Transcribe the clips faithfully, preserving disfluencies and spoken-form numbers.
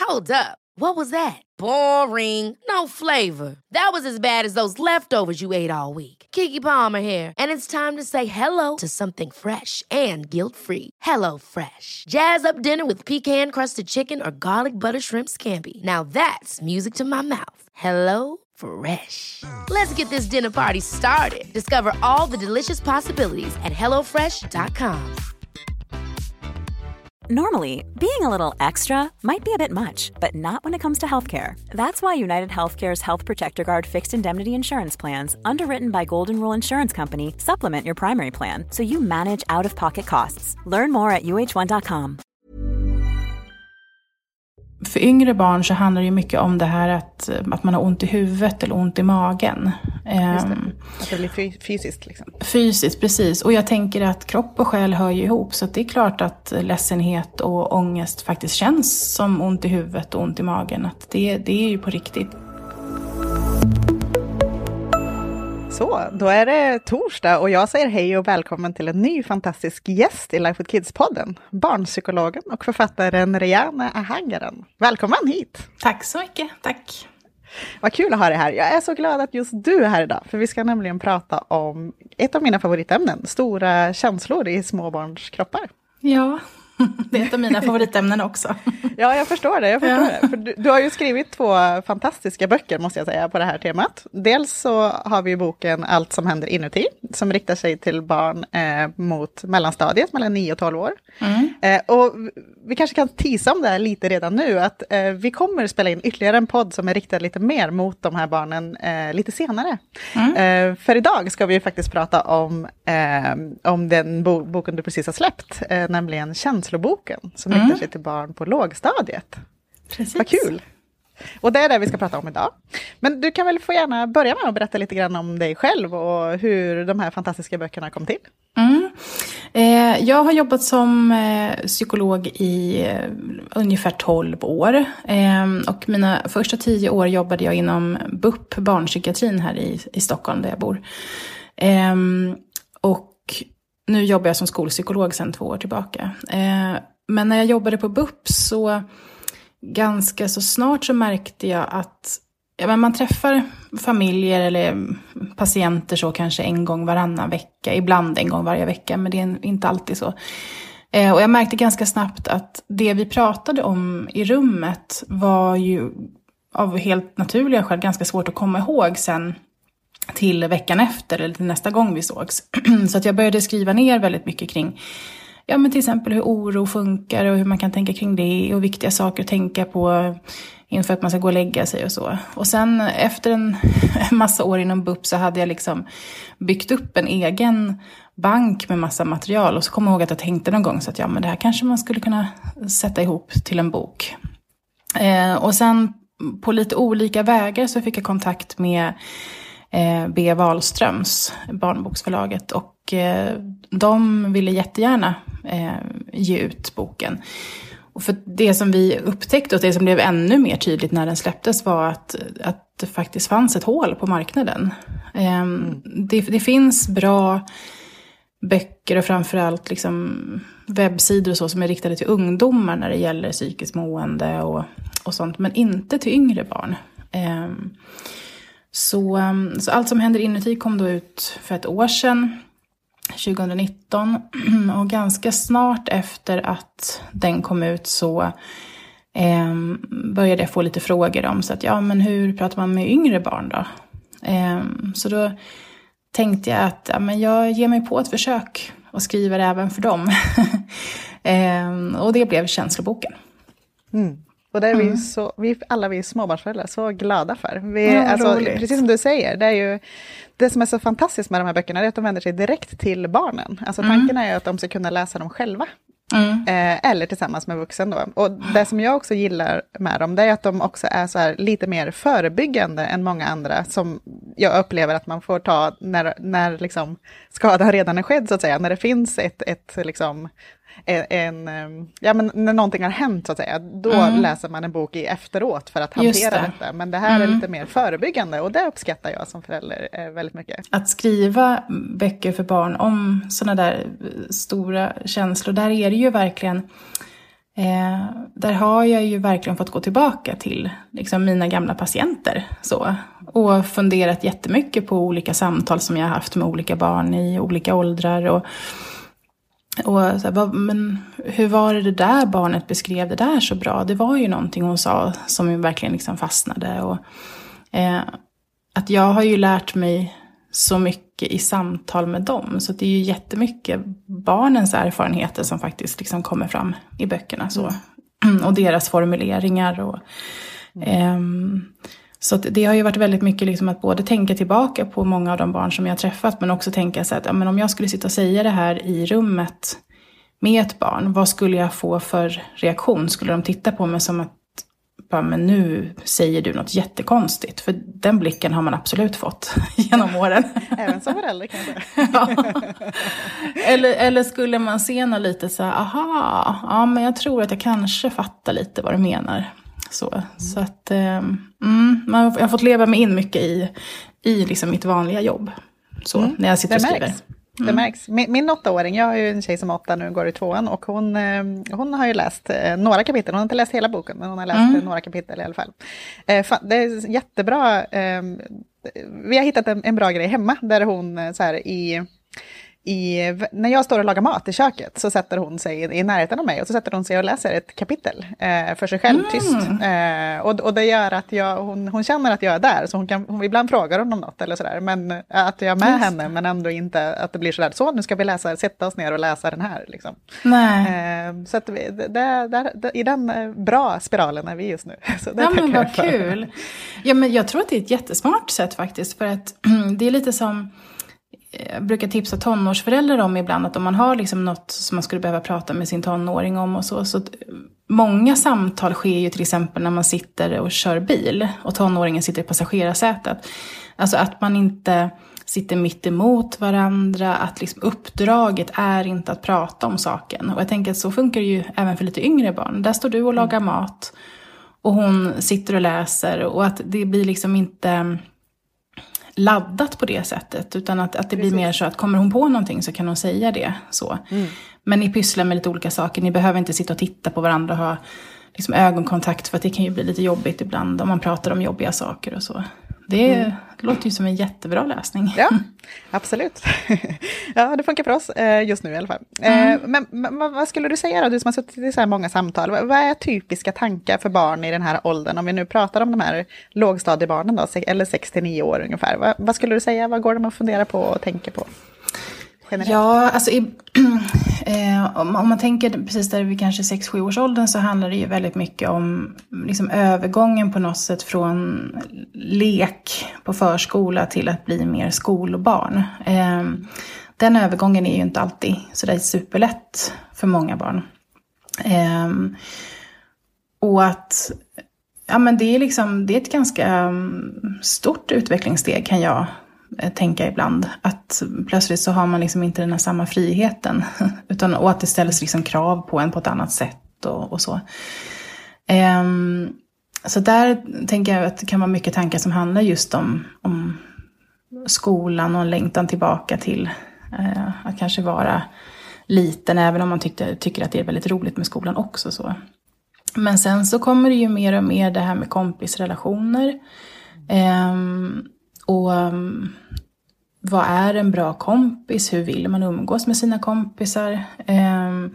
Hold up. What was that? Boring. No flavor. That was as bad as those leftovers you ate all week. Keke Palmer here, and it's time to say hello to something fresh and guilt-free. Hello Fresh. Jazz up dinner with pecan-crusted chicken or garlic butter shrimp scampi. Now that's music to my mouth. Hello Fresh. Let's get this dinner party started. Discover all the delicious possibilities at hello fresh dot com. Normally, being a little extra might be a bit much, but not when it comes to healthcare. That's why United Healthcare's Health Protector Guard fixed indemnity insurance plans, underwritten by Golden Rule Insurance Company, supplement your primary plan so you manage out-of-pocket costs. Learn more at u h one dot com. För yngre barn så handlar det ju mycket om det här att, att man har ont i huvudet eller ont i magen. Just det. Att det blir fysiskt liksom. Fysiskt, precis. Och jag tänker att kropp och själ hör ju ihop. Så att det är klart att ledsenhet och ångest faktiskt känns som ont i huvudet och ont i magen. Att det, det är ju på riktigt. Så, då är det torsdag och jag säger hej och välkommen till en ny fantastisk gäst i Life with Kids-podden. Barnpsykologen och författaren Rejane Ahangaren. Välkommen hit! Tack så mycket, tack! Vad kul att ha dig här. Jag är så glad att just du är här idag. För vi ska nämligen prata om ett av mina favoritämnen. Stora känslor i småbarns kroppar. Ja, det är ett av mina favoritämnen också. Ja, jag förstår det. Jag förstår ja. det. För du, du har ju skrivit två fantastiska böcker, måste jag säga, på det här temat. Dels så har vi boken Allt som händer inuti, som riktar sig till barn eh, mot mellanstadiet, mellan nio och tolv år. Mm. Eh, och vi kanske kan tisa om det här lite redan nu, att eh, vi kommer spela in ytterligare en podd som är riktad lite mer mot de här barnen eh, lite senare. Mm. Eh, för idag ska vi ju faktiskt prata om, eh, om den bo- boken du precis har släppt, eh, nämligen Känsloboken, som mm. riktar sig till barn på lågstadiet. Precis. Vad kul! Och det är det vi ska prata om idag. Men du kan väl få gärna börja med att berätta lite grann om dig själv och hur de här fantastiska böckerna kom till. Mm. Eh, jag har jobbat som eh, psykolog i eh, ungefär tolv år. Eh, och mina första tio år jobbade jag inom B U P, barnpsykiatrin här i, i Stockholm där jag bor. Eh, och nu jobbar jag som skolpsykolog sedan två år tillbaka. Eh, men när jag jobbade på B U P så ganska så snart så märkte jag att ja, men man träffar familjer eller patienter så kanske en gång varannan vecka. Ibland en gång varje vecka, men det är inte alltid så. Eh, och jag märkte ganska snabbt att det vi pratade om i rummet var ju av helt naturliga skäl ganska svårt att komma ihåg sen till veckan efter eller till nästa gång vi sågs. Så att jag började skriva ner väldigt mycket kring ja, men till exempel hur oro funkar och hur man kan tänka kring det och viktiga saker att tänka på inför att man ska gå och lägga sig och så. Och sen efter en massa år inom B U P så hade jag liksom byggt upp en egen bank med massa material och så kom jag ihåg att jag tänkte någon gång så att ja, men det här kanske man skulle kunna sätta ihop till en bok. Eh, och sen på lite olika vägar så fick jag kontakt med Eh, B. Wahlströms, barnboksförlaget, och eh, de ville jättegärna eh, ge ut boken. Och för det som vi upptäckte och det som blev ännu mer tydligt när den släpptes var att, att det faktiskt fanns ett hål på marknaden. Eh, mm. det, det finns bra böcker och framförallt liksom webbsidor och så som är riktade till ungdomar när det gäller psykiskt mående och, och sånt, men inte till yngre barn. Eh, Så, så Allt som händer inuti kom då ut för ett år sedan, tjugonitton. Och ganska snart efter att den kom ut så eh, började jag få lite frågor om så att ja, men hur pratar man med yngre barn då? Eh, så då tänkte jag att ja, men jag ger mig på ett försök och skriver även för dem. eh, och det blev Känsloboken. Mm. Och det är mm. vi, så, vi alla vi småbarnsföräldrar så glada för. Vi, ja, alltså, precis som du säger, det är ju det som är så fantastiskt med de här böckerna är att de vänder sig direkt till barnen. Alltså mm. tanken är ju att de ska kunna läsa dem själva. Mm. Eh, eller tillsammans med vuxen då. Och det som jag också gillar med dem, det är att de också är så här lite mer förebyggande än många andra som jag upplever att man får ta när, när liksom skadan redan är skedd så att säga. När det finns ett, ett liksom en, ja men när någonting har hänt så att säga, då mm. läser man en bok i efteråt för att hantera det. detta. Men det här mm. är lite mer förebyggande och det uppskattar jag som förälder väldigt mycket. Att skriva böcker för barn om sådana där stora känslor, där är det ju verkligen Eh, där har jag ju verkligen fått gå tillbaka till liksom, mina gamla patienter. Så, och funderat jättemycket på olika samtal som jag har haft med olika barn i olika åldrar. Och, och så här, vad, men hur var det det där barnet beskrev det där så bra? Det var ju någonting hon sa som verkligen liksom fastnade. Och, eh, att jag har ju lärt mig så mycket i samtal med dem. Så det är ju jättemycket barnens erfarenheter som faktiskt liksom kommer fram i böckerna. Så. Och deras formuleringar. Och, ehm, så att det har ju varit väldigt mycket liksom att både tänka tillbaka på många av de barn som jag har träffat. Men också tänka så att ja, men om jag skulle sitta och säga det här i rummet med ett barn. Vad skulle jag få för reaktion? Skulle de titta på mig som att bara, men nu säger du något jättekonstigt. För den blicken har man absolut fått genom åren. Även som förälder kanske. Ja. Eller, eller skulle man se något lite så här, aha, ja men jag tror att jag kanske fattar lite vad du menar. Så, mm. så att mm, man, jag har fått leva mig in mycket i, i liksom mitt vanliga jobb. Så, mm. när jag sitter och skriver. Märks. Det märks. Min, min åttaåring, jag har ju en tjej som åtta nu, går i tvåan, och hon, hon har ju läst några kapitel. Hon har inte läst hela boken, men hon har läst mm. några kapitel i alla fall. Det är jättebra. Vi har hittat en, en bra grej hemma, där hon så här i... I, när jag står och lagar mat i köket så sätter hon sig i, i närheten av mig och så sätter hon sig och läser ett kapitel eh, för sig själv, mm. tyst. Eh, och, och det gör att jag, hon, hon känner att jag är där, så hon kan, hon ibland frågar hon om något eller sådär, men att jag är med Just. henne, men ändå inte att det blir sådär, så nu ska vi läsa, sätta oss ner och läsa den här. Liksom. Nej. Eh, så att vi, det, det, det, i den bra spiralen är vi just nu. Så det ja men vad kul. Ja men jag tror att det är ett jättesmart sätt faktiskt, för att det är lite som... Jag brukar tipsa tonårsföräldrar om ibland att om man har liksom något som man skulle behöva prata med sin tonåring om och så. Så många samtal sker ju till exempel när man sitter och kör bil och tonåringen sitter i passagerarsätet. Alltså att man inte sitter mitt emot varandra, att liksom uppdraget är inte att prata om saken. Och jag tänker att så funkar det ju även för lite yngre barn. Där står du och lagar mat och hon sitter och läser, och att det blir liksom inte... laddat på det sättet, utan att, att det Precis. blir mer så att kommer hon på någonting så kan hon säga det så. Mm. Men ni pysslar med lite olika saker, ni behöver inte sitta och titta på varandra och ha liksom ögonkontakt, för att det kan ju bli lite jobbigt ibland om man pratar om jobbiga saker och så. Det, mm. det låter ju som en jättebra läsning. Ja, absolut. Ja, det funkar för oss just nu i alla fall. Mm. Men, men vad skulle du säga då, du som har suttit i så här många samtal, vad är typiska tankar för barn i den här åldern? Om vi nu pratar om de här lågstadiebarnen då, eller sex till nio år ungefär. Vad, vad skulle du säga, vad går de att fundera på och tänka på? Generellt. Ja, alltså i, eh, om, om man tänker precis där vid kanske sex sju års åldern, så handlar det ju väldigt mycket om liksom övergången på något sätt från lek på förskola till att bli mer skolbarn. Eh, den övergången är ju inte alltid så där superlätt för många barn. Eh, och att ja, men det är liksom det är ett ganska stort utvecklingssteg, kan jag tänka ibland, att plötsligt så har man liksom inte den här samma friheten, utan och att det ställs liksom krav på en på ett annat sätt och, och så. Um, så där tänker jag att det kan vara mycket tankar som handlar just om, om skolan och en längtan tillbaka till uh, att kanske vara liten, även om man tyckte, tycker att det är väldigt roligt med skolan också. Så. Men sen så kommer det ju mer och mer det här med kompisrelationer. Um, Och um, vad är en bra kompis? Hur vill man umgås med sina kompisar? Um,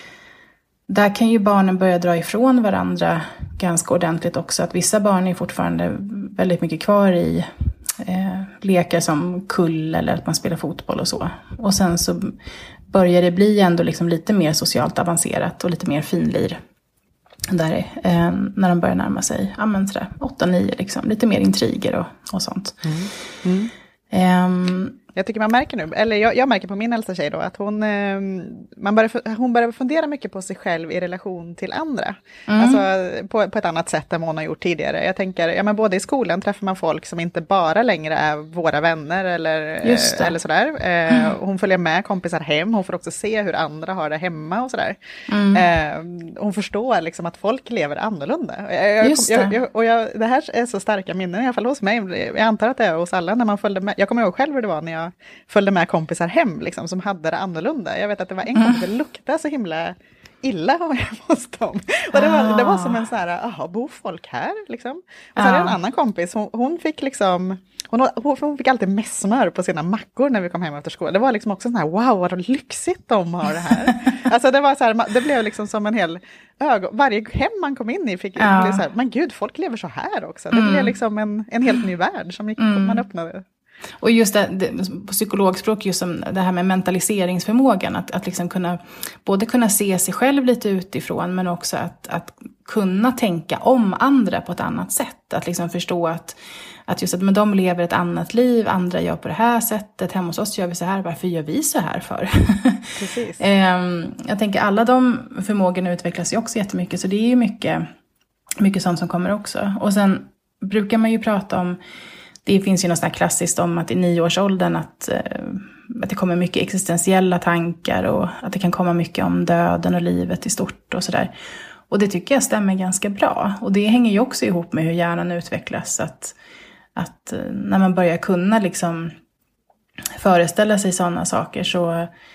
där kan ju barnen börja dra ifrån varandra ganska ordentligt också. Att vissa barn är fortfarande väldigt mycket kvar i eh, lekar som kull eller att man spelar fotboll och så. Och sen så börjar det bli ändå liksom lite mer socialt avancerat och lite mer finlir. Där, eh, när de börjar närma sig ja, men sådär, åtta nio, liksom, lite mer intriger och, och sånt. Mm. Mm. Um, jag tycker man märker nu, eller jag, jag märker på min äldsta tjej då, att hon, eh, man börjar, hon börjar fundera mycket på sig själv i relation till andra. Mm. Alltså på, på ett annat sätt än hon har gjort tidigare. Jag tänker, ja men både i skolan träffar man folk som inte bara längre är våra vänner eller, eller sådär. Eh, mm. Hon följer med kompisar hem, hon får också se hur andra har det hemma och sådär. Mm. Eh, hon förstår liksom att folk lever annorlunda. Jag, Just det. Jag, jag, och jag, det här är så starka minnen i alla fall hos mig. Jag antar att det är hos alla när man följde med. Jag kommer ihåg själv hur det var när jag följde med kompisar hem liksom, som hade det annorlunda. Jag vet att det var en kompis, det luktade så himla illa hos dem. Och det var, det var som en så här, aha, bor folk här liksom? Och så hade jag en annan kompis, hon, hon fick liksom, hon, hon fick alltid mässmör på sina mackor när vi kom hem efter skolan. Det var liksom också så här, wow, vad lyxigt de har det här. Alltså det var så här, det blev liksom som en hel ögon, varje hem man kom in i fick, ja. blev så här, men gud, folk lever så här också. Det mm. blev liksom en, en helt ny värld som gick, mm. man öppnade. Och just det, det, på psykologspråk, just som det här med mentaliseringsförmågan, att, att liksom kunna, både kunna se sig själv lite utifrån, men också att, att kunna tänka om andra på ett annat sätt. Att liksom förstå att, att just att men de lever ett annat liv, andra gör på det här sättet, hemma hos oss gör vi så här, varför gör vi så här för? Precis. Jag tänker alla de förmågorna utvecklas ju också jättemycket, så det är ju mycket, mycket sånt som kommer också. Och sen brukar man ju prata om, det finns ju något sånt här klassiskt om att i nioårsåldern att, att det kommer mycket existentiella tankar och att det kan komma mycket om döden och livet i stort och sådär. Och det tycker jag stämmer ganska bra. Och det hänger ju också ihop med hur hjärnan utvecklas. Att, att när man börjar kunna liksom föreställa sig sådana saker så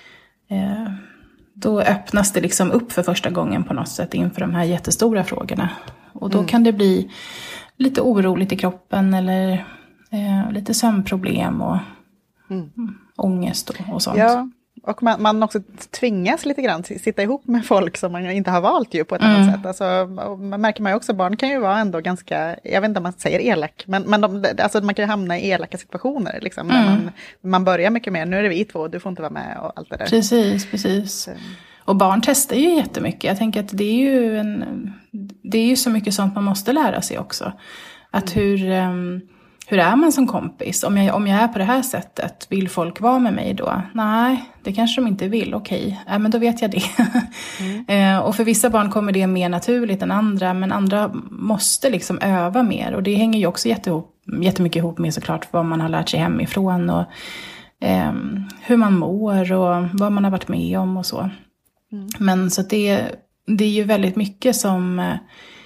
eh, då öppnas det liksom upp för första gången på något sätt inför de här jättestora frågorna. Och då mm. kan det bli lite oroligt i kroppen eller Eh, lite sömnproblem och mm. ångest och, och sånt. Ja, och man, man också tvingas lite grann sitta ihop med folk som man inte har valt ju på ett mm. annat sätt. Alltså, man märker man ju också, barn kan ju vara ändå ganska, jag vet inte om man säger elak, men, men de, alltså man kan ju hamna i elaka situationer liksom, mm. när man, man börjar mycket mer, nu är det vi två, du får inte vara med och allt det där. Precis, precis. Så. Och barn testar ju jättemycket. Jag tänker att det är ju, en, det är ju så mycket sånt man måste lära sig också. Att mm. hur... Um, Hur är man som kompis? Om jag, om jag är på det här sättet, vill folk vara med mig då? Nej, det kanske de inte vill. Okej, äh, men då vet jag det. Mm. eh, och för vissa barn kommer det mer naturligt än andra. Men andra måste liksom öva mer. Och det hänger ju också jättehop, jättemycket ihop med såklart vad man har lärt sig hemifrån. Och eh, hur man mår och vad man har varit med om och så. Mm. Men så det, det är ju väldigt mycket som... Eh,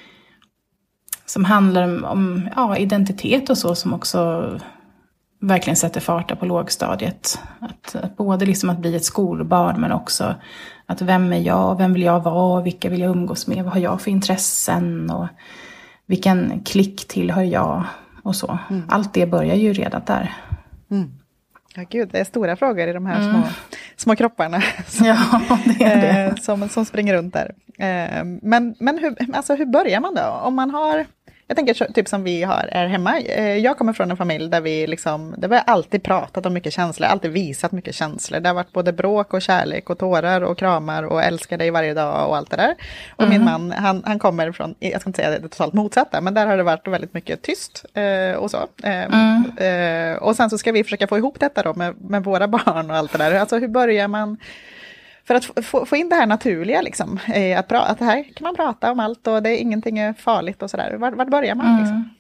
som handlar om ja, identitet och så, som också verkligen sätter fart på lågstadiet. Att, att både liksom att bli ett skolbarn, men också att vem är jag, vem vill jag vara, vilka vill jag umgås med, vad har jag för intressen och vilken klick tillhör jag och så. Mm. Allt det börjar ju redan där. Mm. Ja gud, det är stora frågor i de här mm. små, små kropparna som, ja, det är det. Eh, som, som springer runt där. Eh, men men hur, alltså, hur börjar man då? Om man har... Jag tänker typ som vi har är hemma. Jag kommer från en familj där vi liksom, det har alltid pratat om mycket känslor, alltid visat mycket känslor. Det har varit både bråk och kärlek och tårar och kramar och älskar dig varje dag och allt det där. Och mm. min man, han, han kommer från, jag ska inte säga det totalt motsatta, men där har det varit väldigt mycket tyst eh, och så. Eh, mm. eh, och sen så ska vi försöka få ihop detta då med, med våra barn och allt det där. Alltså hur börjar man... För att få, få in det här naturliga, liksom, att, pra, att det här kan man prata om allt och det är ingenting är farligt och sådär. Var, var börjar man? Liksom? Mm.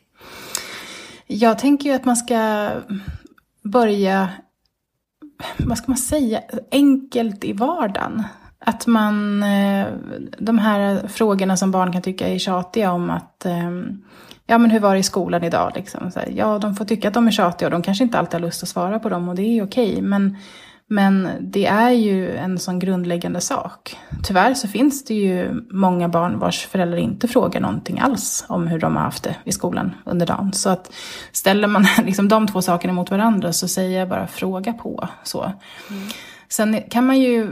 Jag tänker ju att man ska börja, vad ska man säga, enkelt i vardagen. Att man, de här frågorna som barn kan tycka är tjatiga om att, ja men hur var det i skolan idag? Liksom. Så här, ja, de får tycka att de är tjatiga och de kanske inte alltid har lust att svara på dem och det är okej, men Men det är ju en sån grundläggande sak. Tyvärr så finns det ju många barn vars föräldrar inte frågar någonting alls om hur de har haft det i skolan under dagen. Så att ställer man liksom de två sakerna mot varandra så säger jag bara fråga på. Så. Mm. Sen kan man ju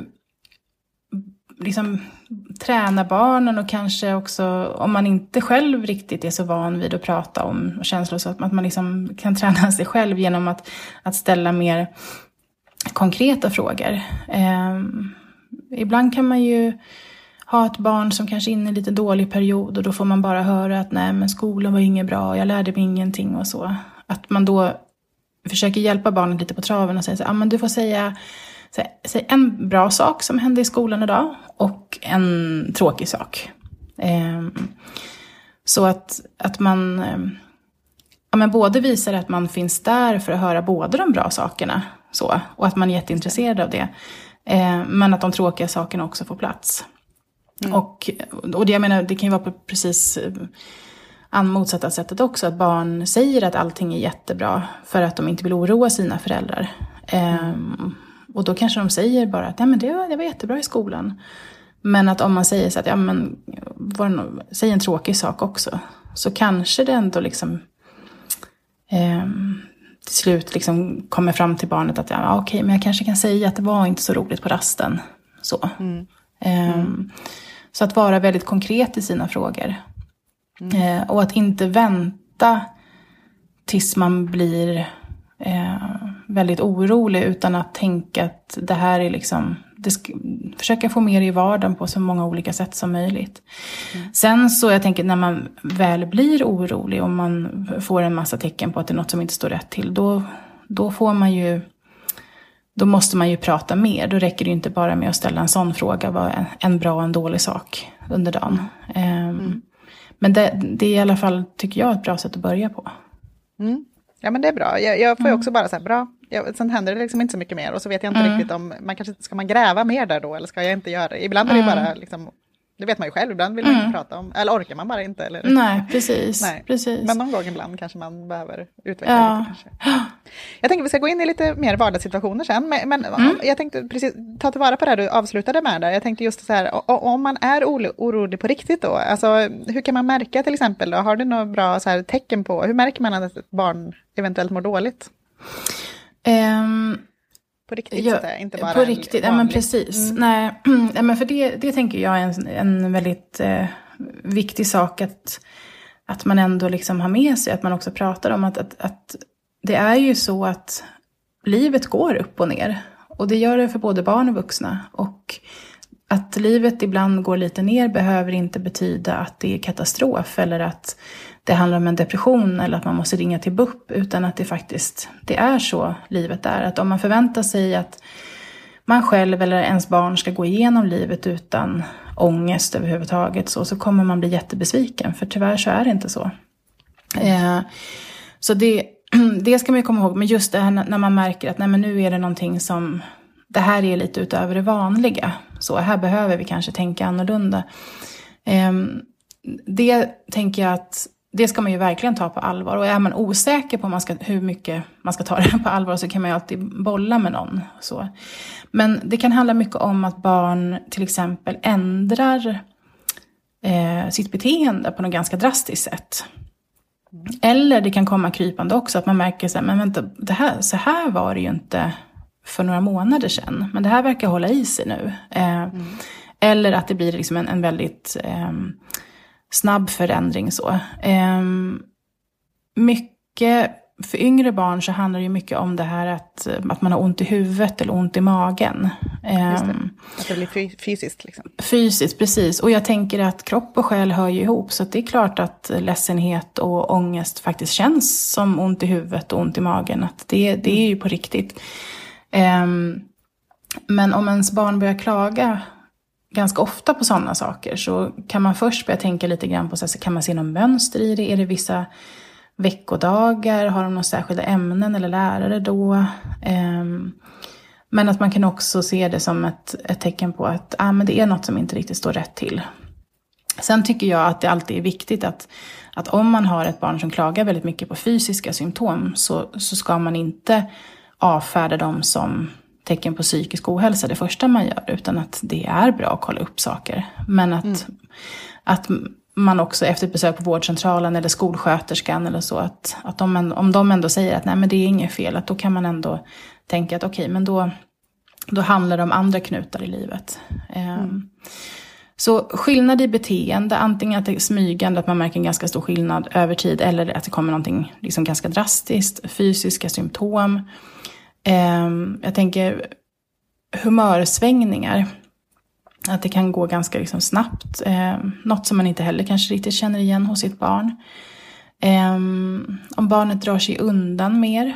liksom träna barnen och kanske också, om man inte själv riktigt är så van vid att prata om känslor, så att man liksom kan träna sig själv genom att, att ställa mer konkreta frågor. Eh, ibland kan man ju ha ett barn som kanske är inne i en lite dålig period och då får man bara höra att nej men skolan var inget bra, jag lärde mig ingenting och så. Att man då försöker hjälpa barnet lite på traven och säger så ah, men du får säga, säga, säga en bra sak som hände i skolan idag och en tråkig sak. Eh, så att, att man eh, ja, men både visar att man finns där för att höra både de bra sakerna så, och att man är jätteintresserad av det. Eh, men att de tråkiga sakerna också får plats. Mm. Och, och det, jag menar, det kan ju vara på precis motsatta sättet också. Att barn säger att allting är jättebra för att de inte vill oroa sina föräldrar. Eh, mm. Och då kanske de säger bara att nej, men det, var, det var jättebra i skolan. Men att om man säger så att, ja men, säg en tråkig sak också. Så kanske det ändå liksom eh, till slut liksom kommer fram till barnet att, ja okej, men jag kanske kan säga att det var inte så roligt på rasten. Så. Mm. Eh, mm. Så att vara väldigt konkret i sina frågor. Mm. Eh, och att inte vänta tills man blir eh, väldigt orolig, utan att tänka att det här är liksom, det sk- försöka få med det i vardagen på så många olika sätt som möjligt. Mm. Sen så jag tänker, när man väl blir orolig och man får en massa tecken på att det är något som inte står rätt till, då, då får man ju, då måste man ju prata mer. Då räcker det inte bara med att ställa en sån fråga, vad är en bra och en dålig sak under dagen. Mm. Um, men det, det är i alla fall, tycker jag, ett bra sätt att börja på. Mm. Ja, men det är bra. Jag, jag får ju också bara så här, bra. Jag, sen händer det liksom inte så mycket mer. Och så vet jag inte mm. riktigt om, man kanske, ska man gräva mer där då? Eller ska jag inte göra det? Ibland är det mm. bara liksom, det vet man ju själv. Ibland vill man mm. inte prata om, eller orkar man bara inte. Eller? Nej, precis. Nej. precis. Men någon gång ibland kanske man behöver utveckla ja. lite kanske. Jag tänker vi ska gå in i lite mer vardagssituationer sen. Men, men mm. jag tänkte precis ta tillvara på det du avslutade med där. Jag tänkte just så här, om man är orolig på riktigt då. Alltså hur kan man märka till exempel då? Har du några bra så här, tecken på, hur märker man att ett barn eventuellt mår dåligt? Um, på riktigt, ja, så där, inte bara på riktigt, ja men precis. Mm. Nej, ja, men för det, det tänker jag är en, en väldigt eh, viktig sak att, att man ändå liksom har med sig, att man också pratar om att, att, att det är ju så att livet går upp och ner. Och det gör det för både barn och vuxna. Och att livet ibland går lite ner behöver inte betyda att det är katastrof eller att det handlar om en depression eller att man måste ringa till B U P, utan att det faktiskt, det är så livet är. Att om man förväntar sig att man själv eller ens barn ska gå igenom livet utan ångest överhuvudtaget, så, så kommer man bli jättebesviken, för tyvärr så är det inte så. Eh, så det, det ska man ju komma ihåg, men just det här när man märker att nej, men nu är det någonting som, det här är lite utöver det vanliga, så här behöver vi kanske tänka annorlunda. Eh, det tänker jag att det ska man ju verkligen ta på allvar. Och är man osäker på man ska, hur mycket man ska ta det på allvar, så kan man ju alltid bolla med någon. Så. Men det kan handla mycket om att barn till exempel ändrar eh, sitt beteende på något ganska drastiskt sätt. Eller det kan komma krypande också, att man märker så här, men vänta, det här, så här var det ju inte för några månader sedan. Men det här verkar hålla i sig nu. Eh, mm. Eller att det blir liksom en, en väldigt eh, snabb förändring så. Eh, mycket, för yngre barn så handlar det ju mycket om det här att, att man har ont i huvudet eller ont i magen. Eh, Just det. Att det blir fysiskt liksom. Fysiskt, precis. Och jag tänker att kropp och själ hör ju ihop. Så att det är klart att ledsenhet och ångest faktiskt känns som ont i huvudet och ont i magen. Att det, det är ju på riktigt. Eh, men om ens barn börjar klaga ganska ofta på sådana saker, så kan man först börja tänka lite grann på så här, kan man se någon mönster i det? Är det vissa veckodagar? Har de några särskilda ämnen eller lärare då? Eh, men att man kan också se det som ett, ett tecken på att ah, men det är något som inte riktigt står rätt till. Sen tycker jag att det alltid är viktigt att, att om man har ett barn som klagar väldigt mycket på fysiska symptom, så, så ska man inte avfärda dem som tecken på psykisk ohälsa det första man gör, utan att det är bra att kolla upp saker. Men att, mm. att man också efter ett besök på vårdcentralen eller skolsköterskan eller så, att, att de, om de ändå säger att nej men det är inget fel, att då kan man ändå tänka att okej, okay, men då, då handlar det om andra knutar i livet. Mm. Um, så skillnad i beteende, antingen att det är smygande, att man märker en ganska stor skillnad över tid, eller att det kommer någonting liksom ganska drastiskt, fysiska symptom. Um, jag tänker humörsvängningar, att det kan gå ganska liksom snabbt. Um, något som man inte heller kanske riktigt känner igen hos sitt barn. Um, om barnet drar sig undan mer.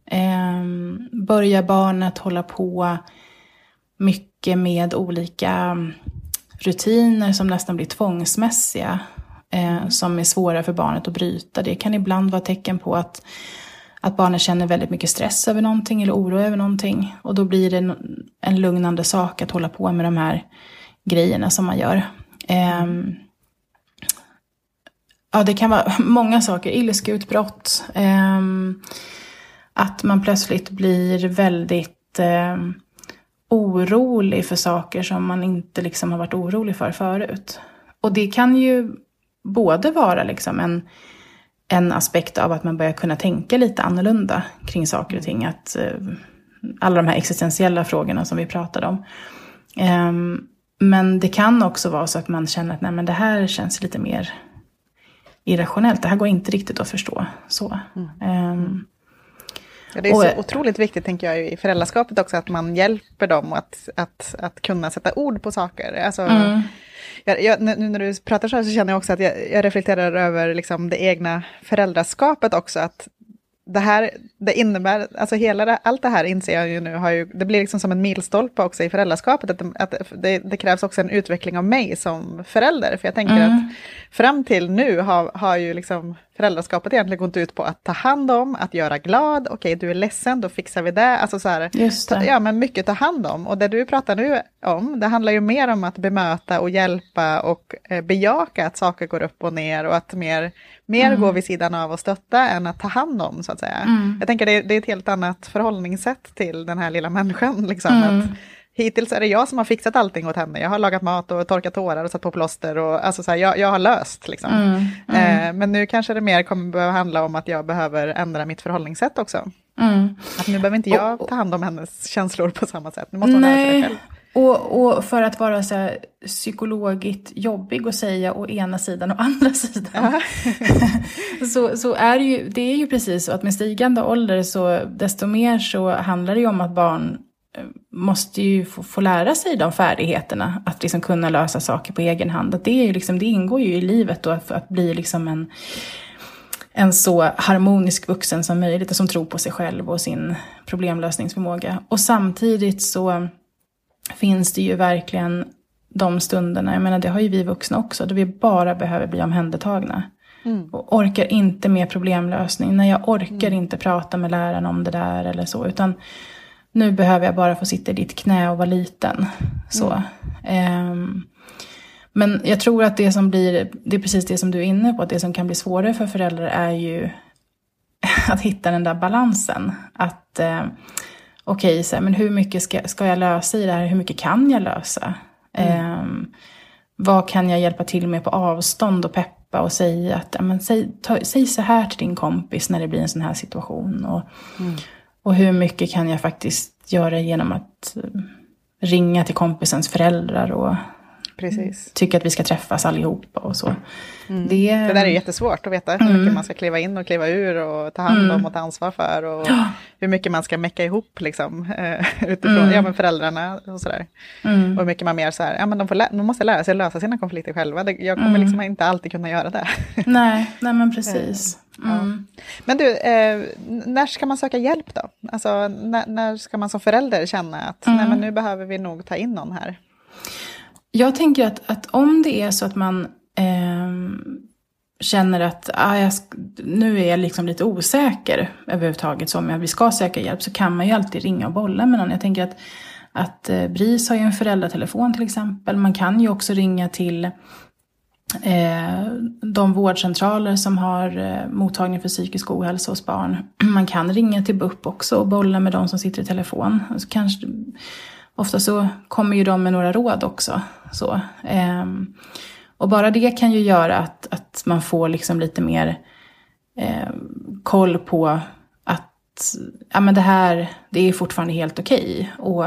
Um, börjar barnet hålla på mycket med olika rutiner som nästan blir tvångsmässiga. Uh, som är svåra för barnet att bryta. Det kan ibland vara tecken på att Att barnet känner väldigt mycket stress över någonting eller oro över någonting. Och då blir det en, en lugnande sak att hålla på med de här grejerna som man gör. Um, ja, det kan vara många saker. Ilskeutbrott. Um, att man plötsligt blir väldigt um, orolig för saker som man inte liksom har varit orolig för förut. Och det kan ju både vara liksom en, en aspekt av att man börjar kunna tänka lite annorlunda kring saker och ting. Att eh, alla de här existentiella frågorna som vi pratade om. Eh, men det kan också vara så att man känner att nej, men det här känns lite mer irrationellt. Det här går inte riktigt att förstå. Så. Mm. Eh, Ja, det är och, så otroligt viktigt, tänker jag, i föräldraskapet också, att man hjälper dem att, att, att kunna sätta ord på saker. Alltså, mm. jag, jag, nu när du pratar så här så känner jag också att jag, jag reflekterar över liksom det egna föräldraskapet också, att det här, det innebär, alltså hela det, allt det här inser jag ju nu, har ju, det blir liksom som en milstolpe också i föräldraskapet, att, att det, det krävs också en utveckling av mig som förälder, för jag tänker mm. att fram till nu har, har ju liksom föräldraskapet egentligen gått ut på att ta hand om, att göra glad, okej okay, du är ledsen, då fixar vi det, alltså så här, Just det. Ja men mycket ta hand om, och det du pratar nu om, det handlar ju mer om att bemöta och hjälpa och eh, bejaka att saker går upp och ner, och att mer, mer mm. gå vid sidan av och stötta än att ta hand om, så att säga. Mm. Jag tänker det, det är ett helt annat förhållningssätt till den här lilla människan, liksom, mm. att hittills är det jag som har fixat allting åt henne. Jag har lagat mat och torkat tårar och satt på plåster. Och, alltså så här, jag, jag har löst. Liksom. Mm, mm. Eh, men nu kanske det mer kommer behöva handla om att jag behöver ändra mitt förhållningssätt också. Mm. Att nu behöver inte jag ta hand om hennes känslor på samma sätt. Nu måste hon lära sig det själv. Och, och för att vara så här psykologiskt jobbig att säga å ena sidan och andra sidan. så, så är det ju, det är ju precis så att med stigande ålder så desto mer så handlar det ju om att barn måste ju få, få lära sig de färdigheterna, att liksom kunna lösa saker på egen hand. Att det, är ju liksom, det ingår ju i livet då, att, att bli liksom en, en så harmonisk vuxen som möjligt och som tror på sig själv och sin problemlösningsförmåga. Och samtidigt så finns det ju verkligen de stunderna, jag menar det har ju vi vuxna också, då vi bara behöver bli omhändertagna. Mm. Och orkar inte med problemlösning, när jag orkar mm. inte prata med läraren om det där eller så, utan nu behöver jag bara få sitta i ditt knä och vara liten. Så. Mm. Um, men jag tror att det som blir, det är precis det som du är inne på, att det som kan bli svårare för föräldrar är ju att hitta den där balansen. Att uh, okej, okay, men hur mycket ska, ska jag lösa i det här? Hur mycket kan jag lösa? Mm. Um, vad kan jag hjälpa till med på avstånd och peppa och säga att ja, men, säg, ta, säg så här till din kompis när det blir en sån här situation. Och, mm. och hur mycket kan jag faktiskt göra genom att ringa till kompisens föräldrar och Precis. tycka att vi ska träffas allihopa och så. Mm. Det, det där är jättesvårt att veta hur mycket mm. man ska kliva in och kliva ur och ta hand om mm. och ta ansvar för, och ja. hur mycket man ska mecka ihop liksom, utifrån mm. ja, men föräldrarna och sådär. Mm. Och hur mycket man mer så här, ja men de, får lä- de måste lära sig lösa sina konflikter själva. Jag kommer mm. liksom inte alltid kunna göra det. nej, nej men precis. Mm. Ja. Men du, eh, när ska man söka hjälp då? Alltså när, när ska man som förälder känna att mm. nej men nu behöver vi nog ta in någon här? Jag tänker att, att om det är så att man eh, känner att ah, jag sk- nu är jag liksom lite osäker överhuvudtaget, så om vi ska söka hjälp, så kan man ju alltid ringa och bolla med någon. Jag tänker att, att eh, BRIS har ju en föräldratelefon till exempel. Man kan ju också ringa till eh, de vårdcentraler som har eh, mottagning för psykisk ohälsa hos barn. Man kan ringa till B U P också och bolla med de som sitter i telefon. Alltså, kanske... Ofta så kommer ju de med några råd också. Så. Ehm, och bara det kan ju göra att, att man får liksom lite mer eh, koll på att ja, men det här det är fortfarande helt okej. Och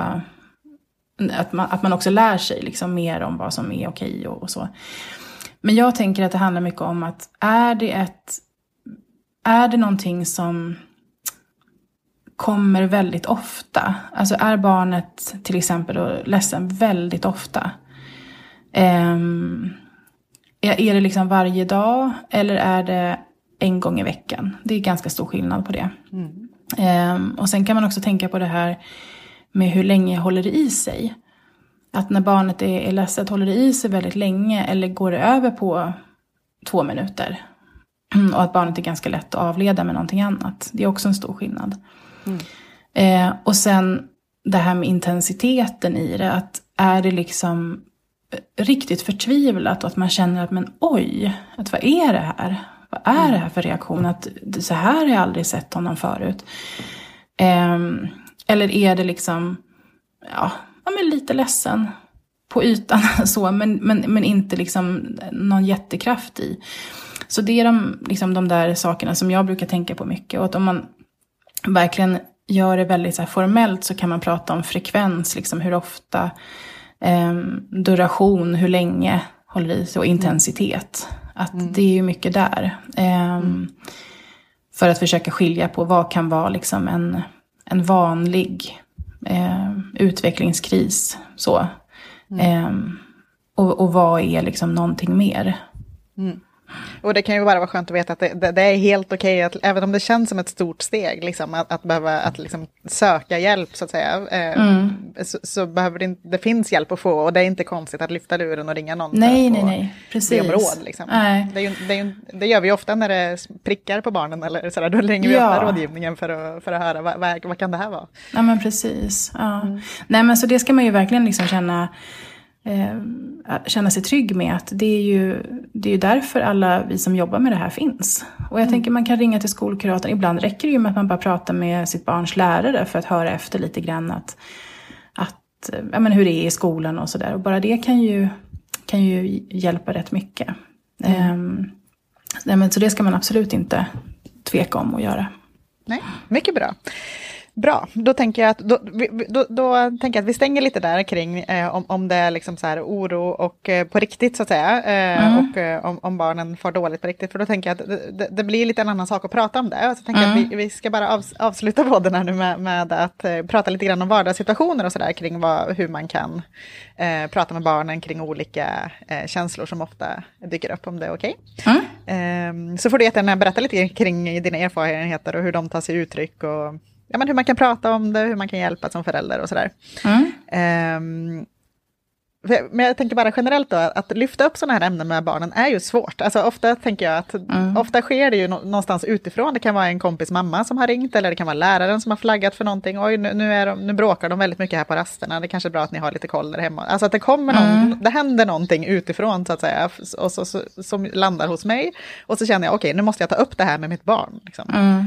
att man, att man också lär sig liksom mer om vad som är okej och, och så. Men jag tänker att det handlar mycket om att är det, ett, är det någonting som kommer väldigt ofta. Alltså är barnet till exempel då ledsen väldigt ofta. Um, är det liksom varje dag eller är det en gång i veckan? Det är ganska stor skillnad på det. Mm. Um, och sen kan man också tänka på det här med hur länge håller det i sig. Att när barnet är, är ledset håller det i sig väldigt länge eller går det över på två minuter. Mm, och att barnet är ganska lätt att avleda med någonting annat. Det är också en stor skillnad. Mm. Eh, och sen det här med intensiteten i det, att är det liksom riktigt förtvivlat och att man känner att men oj, att vad är det här? Vad är mm. det här för reaktion? Att så här har jag aldrig sett honom förut. Eh, eller är det liksom ja, ja, men lite ledsen på ytan så, men, men, men inte liksom någon jättekraft i. Så det är de, liksom de där sakerna som jag brukar tänka på mycket. Och att om man verkligen gör det väldigt så här formellt så kan man prata om frekvens, liksom hur ofta, eh, duration, hur länge håller i sig och intensitet. Att mm. det är ju mycket där. Eh, mm. För att försöka skilja på vad kan vara liksom en, en vanlig eh, utvecklingskris. Så. Mm. Eh, och, och vad är liksom någonting mer. Mm. Och det kan ju bara vara skönt att veta att det, det, det är helt okej, att även om det känns som ett stort steg liksom, att, att behöva att liksom söka hjälp så att säga, eh, mm. så, så behöver det inte, det finns hjälp att få, och det är inte konstigt att lyfta luren och ringa någon nej, för att nej, nej. Precis. Be om råd. Liksom. Nej. Det, är ju, det, är ju, det gör vi ofta när det prickar på barnen, eller sådär, då ringer vi ja. ofta rådgivningen för att, för att höra vad, vad, vad kan det här vara? Ja men precis. Ja. Mm. Nej men så det ska man ju verkligen liksom känna Eh, känna sig trygg med att det är ju det är ju därför alla vi som jobbar med det här finns. Och jag mm. tänker man kan ringa till skolkuratorn. Ibland räcker det ju med att man bara pratar med sitt barns lärare för att höra efter lite grann att, att ja, men hur det är i skolan och sådär. Och bara det kan ju, kan ju hjälpa rätt mycket. Mm. Eh, nej, men så det ska man absolut inte tveka om att göra. Nej, mycket bra. Bra, då tänker jag att, då, då, då tänker jag att vi stänger lite där kring eh, om, om det är liksom så här oro och eh, på riktigt så att säga eh, mm. och eh, om, om barnen får dåligt på riktigt, för då tänker jag att det, det blir lite en annan sak att prata om det. Så tänker mm. jag att vi, vi ska bara av, avsluta podden här nu med, med att eh, prata lite grann om vardagssituationer och sådär kring vad, hur man kan eh, prata med barnen kring olika eh, känslor som ofta dyker upp, om det är okej. Okay. Mm. Eh, så får du jättegärna berätta lite kring dina erfarenheter och hur de tar sig uttryck och ja, men hur man kan prata om det, hur man kan hjälpa som förälder och sådär. Mm. Um, men jag tänker bara generellt då, att lyfta upp sådana här ämnen med barnen är ju svårt. Alltså ofta tänker jag att, mm. ofta sker det ju någonstans utifrån. Det kan vara en kompis mamma som har ringt, eller det kan vara läraren som har flaggat för någonting. Oj, nu, nu, är de, nu bråkar de väldigt mycket här på rasterna. Det är kanske är bra att ni har lite koll där hemma. Alltså att det kommer någon, mm. det händer någonting utifrån så att säga, och så, så, som landar hos mig. Och så känner jag, okej, okay, nu måste jag ta upp det här med mitt barn. Liksom. Mm.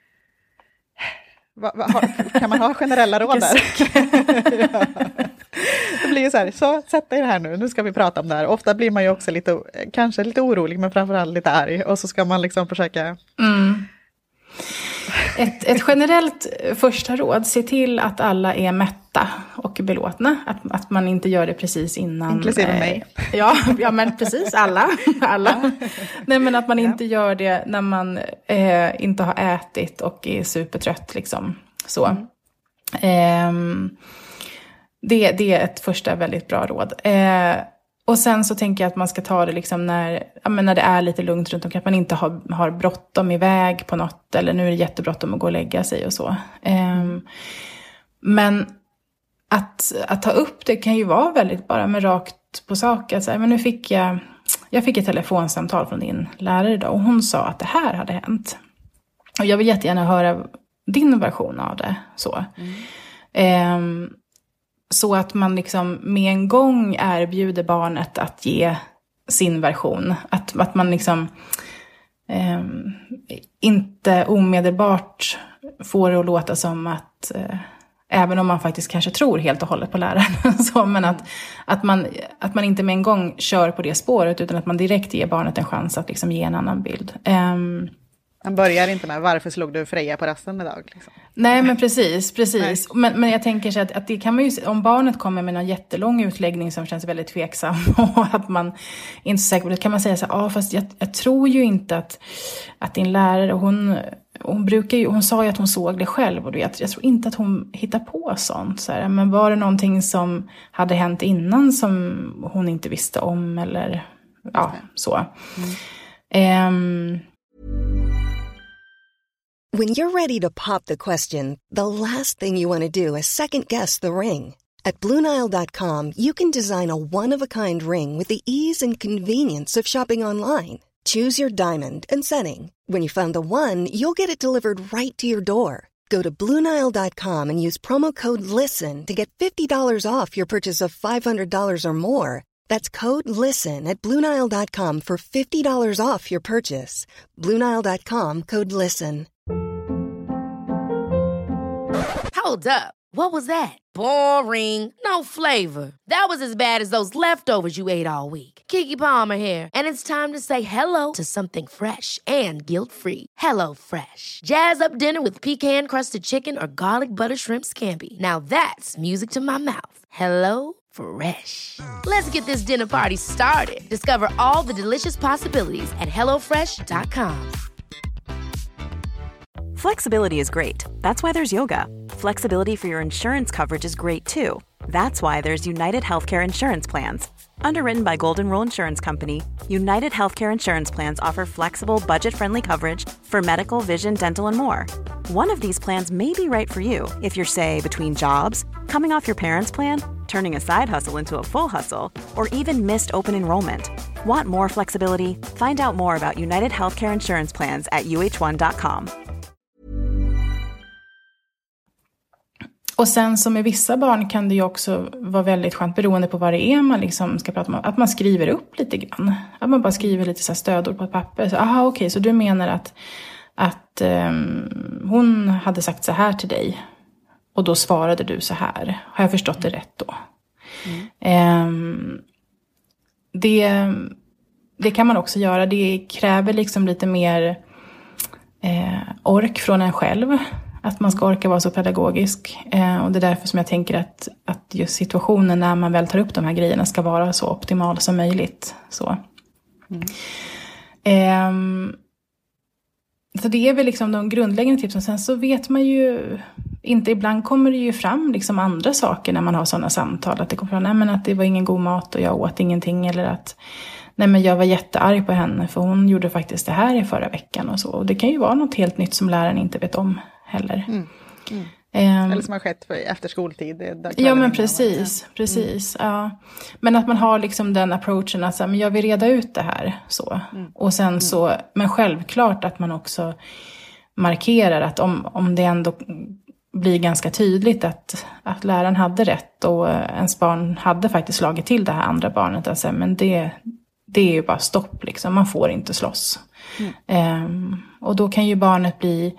Va, va, har, kan man ha generella råd där? Ja. Det blir ju så här, så sätt dig här nu, nu ska vi prata om det här. Ofta blir man ju också lite, kanske lite orolig, men framförallt lite arg. Och så ska man liksom försöka... Mm. Ett, ett generellt första råd, se till att alla är mätta och belåtna. Att, att man inte gör det precis innan. Inklusive eh, mig. Ja, ja, men precis, alla. alla. Nej, men att man inte ja. gör det när man eh, inte har ätit och är supertrött. Liksom. Så. Mm. Eh, det, det är ett första väldigt bra råd. Eh, Och sen så tänker jag att man ska ta det liksom när, ja, men när det är lite lugnt runt omkring. Att man inte har, har bråttom iväg på något. Eller nu är det jättebråttom att gå och lägga sig och så. Um, men att, att ta upp det kan ju vara väldigt bara med rakt på sak. Att säga, men nu fick jag, jag fick ett telefonsamtal från din lärare idag. Och hon sa att det här hade hänt. Och jag vill jättegärna höra din version av det. Så. Mm. Um, Så att man liksom med en gång erbjuder barnet att ge sin version. Att, att man liksom eh, inte omedelbart får det att låta som att, eh, även om man faktiskt kanske tror helt och hållet på läraren. så, men att, att, man, att man inte med en gång kör på det spåret, utan att man direkt ger barnet en chans att liksom ge en annan bild. Eh, Man börjar inte med, varför slog du Freja på rasten idag? Liksom. Nej, men precis, precis. Men, men jag tänker så att, att det kan man ju, om barnet kommer med någon jättelång utläggning som känns väldigt tveksam och att man inte är så säker på det, kan man säga så här, ja, fast jag, jag tror ju inte att, att din lärare, hon, hon brukar ju, hon sa ju att hon såg det själv, och jag, jag tror inte att hon hittar på sånt. Så här, men var det någonting som hade hänt innan som hon inte visste om, eller ja, så. Mm. Um, When you're ready to pop the question, the last thing you want to do is second-guess the ring. At Blue Nile dot com, you can design a one-of-a-kind ring with the ease and convenience of shopping online. Choose your diamond and setting. When you find the one, you'll get it delivered right to your door. Go to Blue Nile dot com and use promo code LISTEN to get fifty dollars off your purchase of five hundred dollars or more. That's code LISTEN at Blue Nile dot com for fifty dollars off your purchase. Blue Nile dot com, code LISTEN. Hold up. What was that? Boring. No flavor. That was as bad as those leftovers you ate all week. Keke Palmer here, and it's time to say hello to something fresh and guilt-free. Hello Fresh. Jazz up dinner with pecan-crusted chicken or garlic butter shrimp scampi. Now that's music to my mouth. Hello Fresh. Let's get this dinner party started. Discover all the delicious possibilities at hello fresh dot com. Flexibility is great. That's why there's yoga. Flexibility for your insurance coverage is great too. That's why there's United Healthcare Insurance Plans. Underwritten by Golden Rule Insurance Company, United Healthcare Insurance Plans offer flexible, budget-friendly coverage for medical, vision, dental, and more. One of these plans may be right for you if you're, say, between jobs, coming off your parents' plan, turning a side hustle into a full hustle, or even missed open enrollment. Want more flexibility? Find out more about United Healthcare Insurance Plans at u h one dot com. Och sen som med vissa barn kan det ju också vara väldigt skönt, beroende på vad det är man liksom ska prata om, att man skriver upp lite grann. Att man bara skriver lite så här stödord på ett papper. Så, aha, okej, okay, så du menar att, att um, hon hade sagt så här till dig och då svarade du så här. Har jag förstått det rätt då? Mm. Um, det, det kan man också göra. Det kräver liksom lite mer eh, ork från en själv. Att man ska orka vara så pedagogisk. Eh, och det är därför som jag tänker att, att just situationen när man väl tar upp de här grejerna ska vara så optimal som möjligt. Så, mm. eh, så det är väl liksom de grundläggande tipsen. Sen så vet man ju inte, ibland kommer det ju fram liksom andra saker när man har sådana samtal. Att det kommer fram, nej men att det var ingen god mat och jag åt ingenting. Eller att, nej men jag var jättearg på henne för hon gjorde faktiskt det här i förra veckan och så. Och det kan ju vara något helt nytt som läraren inte vet om heller. Mm. Mm. Um, Eller som har skett för, efter skoltid. Ja men precis, ja. precis. Mm. Ja. Men att man har liksom den approachen att så, men jag vill reda ut det här. Så. Mm. Och sen mm. så, men självklart att man också markerar att om, om det ändå blir ganska tydligt att, att läraren hade rätt och ens barn hade faktiskt slagit till det här andra barnet. Alltså, men det, det är ju bara stopp liksom, man får inte slåss. Mm. Um, och då kan ju barnet bli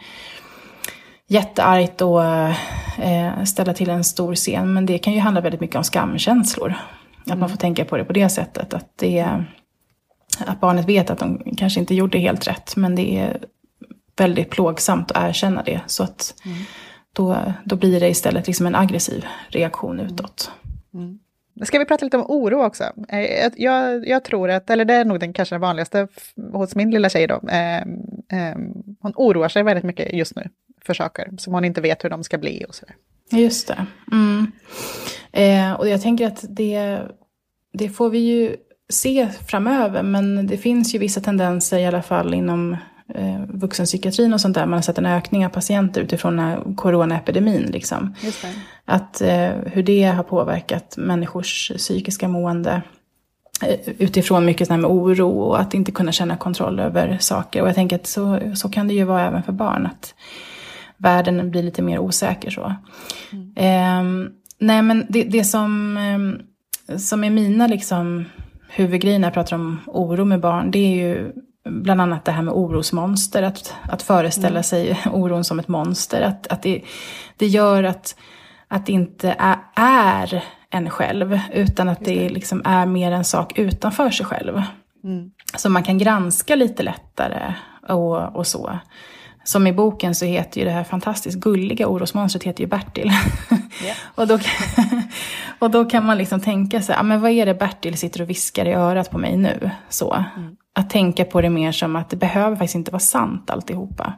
jätteargt och eh, ställa till en stor scen. Men det kan ju handla väldigt mycket om skamkänslor. Att mm. man får tänka på det på det sättet. Att, det, att barnet vet att de kanske inte gjorde helt rätt. Men det är väldigt plågsamt att erkänna det. Så att mm. då, då blir det istället liksom en aggressiv reaktion utåt. Mm. Ska vi prata lite om oro också? Jag, jag, jag tror att, eller det är nog den kanske den vanligaste hos min lilla tjej då. Eh, eh, hon oroar sig väldigt mycket just nu för saker som hon inte vet hur de ska bli och sådär. Just det. Mm. Eh, och jag tänker att det, det får vi ju se framöver, men det finns ju vissa tendenser i alla fall inom eh, vuxenpsykiatrin och sånt där. Man har sett en ökning av patienter utifrån den här coronaepidemin. Liksom. Just det. Att eh, hur det har påverkat människors psykiska mående utifrån mycket sån här med oro och att inte kunna känna kontroll över saker. Och jag tänker att så, så kan det ju vara även för barn, att världen blir lite mer osäker så. Mm. Eh, nej men det, det som, eh, som är mina liksom huvudgrejer när jag pratar om oro med barn, det är ju bland annat det här med orosmonster. Att, att föreställa mm. sig oron som ett monster. Att, att det, det gör att, att det inte är, är en själv, utan att det, det liksom är mer en sak utanför sig själv. Mm. Så man kan granska lite lättare och, och så. Som i boken så heter ju det här fantastiskt gulliga orosmonstret heter ju Bertil. Yeah. och, då, och då kan man liksom tänka sig, ah, men vad är det Bertil sitter och viskar i örat på mig nu? Så. Mm. Att tänka på det mer som att det behöver faktiskt inte vara sant alltihopa.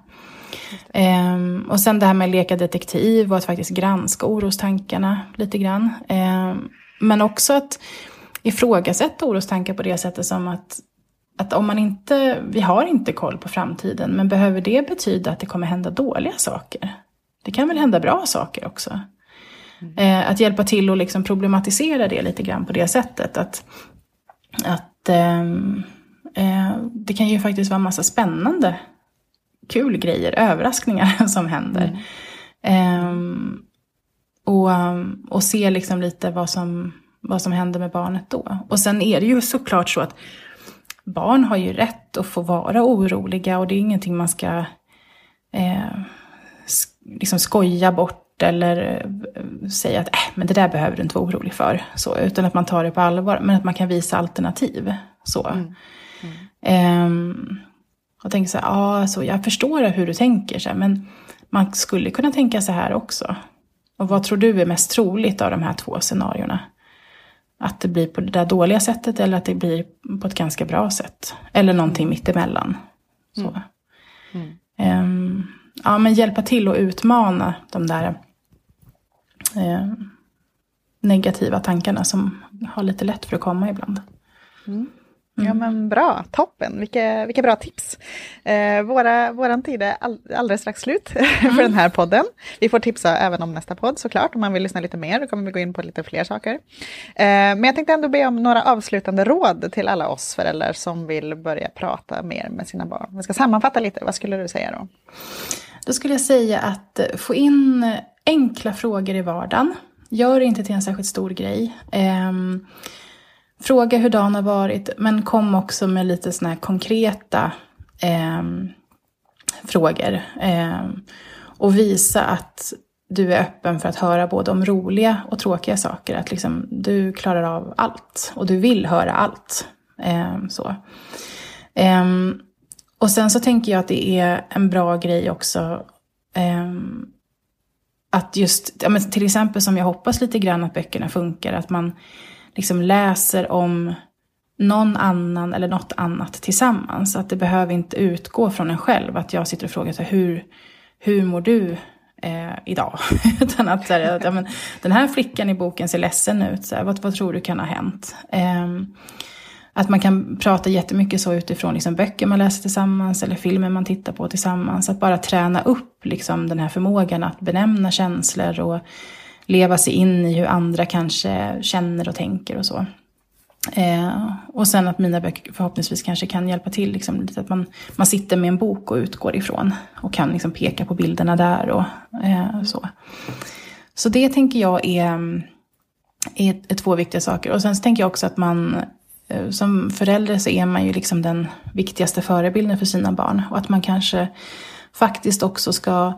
Um, och sen det här med att leka detektiv och att faktiskt granska orostankarna lite grann. Um, men också att ifrågasätta orostankar på det sättet som att Att om man inte, vi har inte koll på framtiden, men behöver det betyda att det kommer hända dåliga saker? Det kan väl hända bra saker också. Mm. Eh, att hjälpa till och liksom problematisera det lite grann på det sättet. Att, att eh, eh, det kan ju faktiskt vara en massa spännande, kul grejer, överraskningar som händer. Mm. Eh, och, och se liksom lite vad som, vad som händer med barnet då. Och sen är det ju såklart så att barn har ju rätt att få vara oroliga och det är ingenting man ska eh, liksom skoja bort eller säga att äh, men det där behöver du inte vara orolig för. Så, utan att man tar det på allvar, men att man kan visa alternativ. Så. Mm. Mm. Um, och tänker så här, ja, alltså, jag förstår hur du tänker, så här, men man skulle kunna tänka så här också. Och vad tror du är mest troligt av de här två scenarierna? Att det blir på det där dåliga sättet eller att det blir på ett ganska bra sätt. Eller någonting mittemellan. Så. Mm. Um, ja, men hjälpa till att utmana de där eh, negativa tankarna som har lite lätt för att komma ibland. Mm. Mm. Ja men bra, toppen, vilka, vilka bra tips. Eh, våra, våran tid är all, alldeles strax slut mm. för den här podden. Vi får tipsa även om nästa podd såklart, om man vill lyssna lite mer, då kommer vi gå in på lite fler saker. Eh, men jag tänkte ändå be om några avslutande råd till alla oss föräldrar som vill börja prata mer med sina barn. Vi ska sammanfatta lite, vad skulle du säga då? Då skulle jag säga att få in enkla frågor i vardagen. Gör det inte till en särskilt stor grej. Eh, Fråga hur dagen har varit, men kom också med lite såna här konkreta eh, frågor. Eh, och visa att du är öppen för att höra både om roliga och tråkiga saker. Att liksom, du klarar av allt och du vill höra allt. Eh, så. Eh, och sen så tänker jag att det är en bra grej också. Eh, att just, ja, men till exempel som jag hoppas lite grann att böckerna funkar. Att man liksom läser om någon annan eller något annat tillsammans. Att det behöver inte utgå från en själv. Att jag sitter och frågar så här, hur, hur mår du eh, idag? Utan att, så här, att ja, men, den här flickan i boken ser ledsen ut. Så här, vad, vad tror du kan ha hänt? Eh, att man kan prata jättemycket så utifrån liksom, böcker man läser tillsammans. Eller filmer man tittar på tillsammans. Att bara träna upp liksom, den här förmågan att benämna känslor och leva sig in i hur andra kanske känner och tänker och så. Eh, och sen att mina böcker förhoppningsvis kanske kan hjälpa till. Liksom, lite att man, man sitter med en bok och utgår ifrån. Och kan liksom peka på bilderna där och eh, så. Så det tänker jag är, är, är två viktiga saker. Och sen så tänker jag också att man eh, som förälder så är man ju liksom den viktigaste förebilden för sina barn. Och att man kanske faktiskt också ska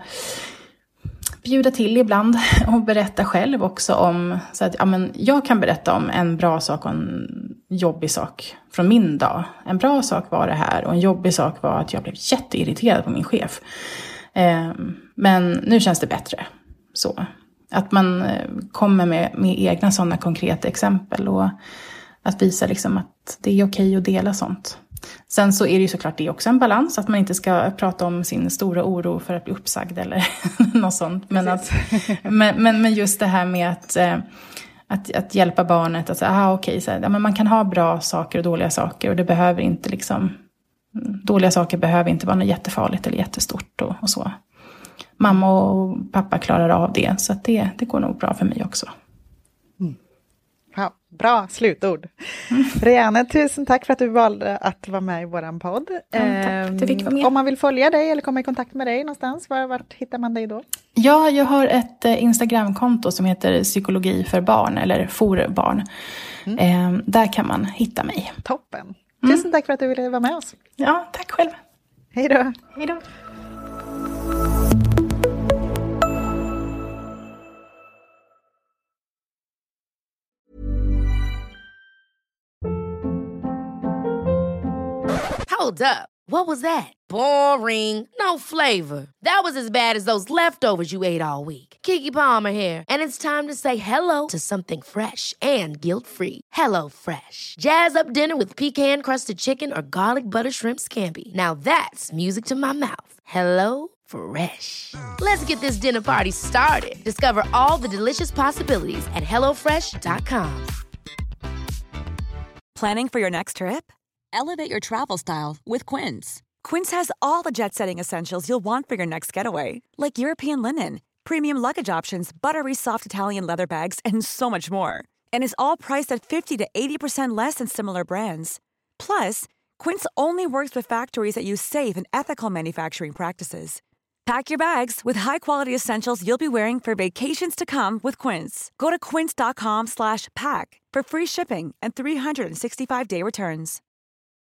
bjuda till ibland och berätta själv också om, så att ja, men jag kan berätta om en bra sak och en jobbig sak från min dag. En bra sak var det här och en jobbig sak var att jag blev jätteirriterad på min chef. Eh, men nu känns det bättre. Så att man kommer med, med egna sådana konkreta exempel och att visa liksom att det är okej att dela sånt. Sen så är det ju såklart det också en balans. Att man inte ska prata om sin stora oro för att bli uppsagd eller något sånt. Men, att, men, men, men just det här med att, att, att hjälpa barnet. Att säga, aha, okej, så här, ja, men man kan ha bra saker och dåliga saker. Och det behöver inte liksom, dåliga saker behöver inte vara något jättefarligt eller jättestort och, och så. Mamma och pappa klarar av det. Så att det, det går nog bra för mig också. Mm. Ja, bra slutord. Mm. Rianne, tusen tack för att du valde att vara med i våran podd. Ja, tack, det fick vara med. Om man vill följa dig eller komma i kontakt med dig någonstans, var, vart hittar man dig då? Ja, jag har ett eh, Instagramkonto som heter Psykologi för barn eller For barn. Mm. Eh, där kan man hitta mig. Toppen. Tusen mm. tack för att du ville vara med oss. Ja, tack själv. Hej då. Hej då. Hold up. What was that? Boring. No flavor. That was as bad as those leftovers you ate all week. Keke Palmer here, and it's time to say hello to something fresh and guilt-free. Hello Fresh. Jazz up dinner with pecan-crusted chicken or garlic butter shrimp scampi. Now that's music to my mouth. Hello Fresh. Let's get this dinner party started. Discover all the delicious possibilities at hello fresh dot com. Planning for your next trip? Elevate your travel style with Quince. Quince has all the jet-setting essentials you'll want for your next getaway, like European linen, premium luggage options, buttery soft Italian leather bags, and so much more. And is all priced at fifty to eighty percent less than similar brands. Plus, Quince only works with factories that use safe and ethical manufacturing practices. Pack your bags with high-quality essentials you'll be wearing for vacations to come with Quince. Go to quince dot com slash pack for free shipping and three sixty-five day returns.